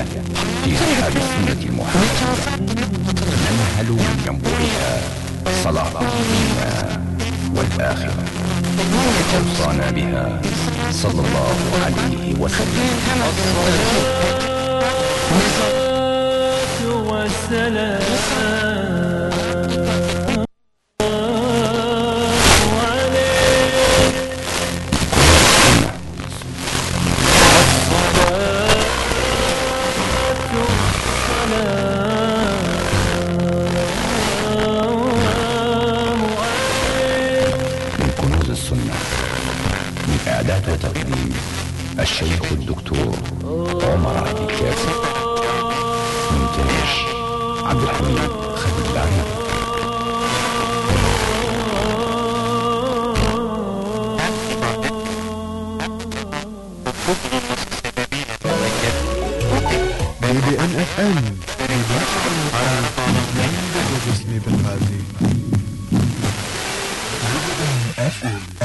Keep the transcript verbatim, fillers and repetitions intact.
العلمية في رحاب السنة المحمدية، ننهل من ينبوعها صلاح الدنيا والآخرة، أوصانا بها صلى الله عليه وسلم. الصلاة والسلام السنة. من إعداد وتقديم الشيخ الدكتور عمر عبد الكافي، مونتاج عبد الحميد خالد العريضي. بي بي ان اف ام مباشرة عن باسم بالغازي. بي بي ان اف ام